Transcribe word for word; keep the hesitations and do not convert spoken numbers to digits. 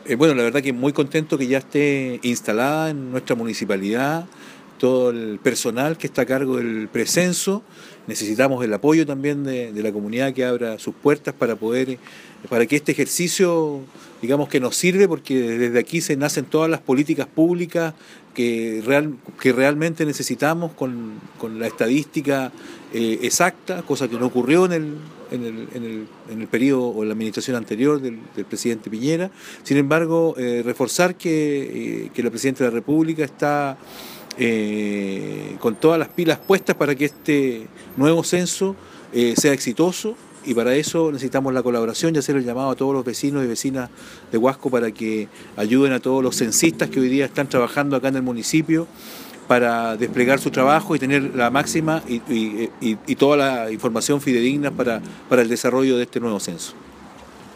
Eh, bueno, la verdad que muy contento que ya esté instalada en nuestra municipalidad todo el personal que está a cargo del precenso. Necesitamos el apoyo también de, de la comunidad que abra sus puertas para poder, para que este ejercicio, digamos que nos sirve, porque desde aquí se nacen todas las políticas públicas que, real, que realmente necesitamos con, con la estadística eh, exacta, cosa que no ocurrió en el, en el, en el, en el periodo o en la administración anterior del, del presidente Piñera. Sin embargo, eh, reforzar que, eh, que la presidenta de la República está Eh, con todas las pilas puestas para que este nuevo censo eh, sea exitoso, y para eso necesitamos la colaboración y hacer el llamado a todos los vecinos y vecinas de Huasco para que ayuden a todos los censistas que hoy día están trabajando acá en el municipio para desplegar su trabajo y tener la máxima y, y, y, y toda la información fidedigna para, para el desarrollo de este nuevo censo.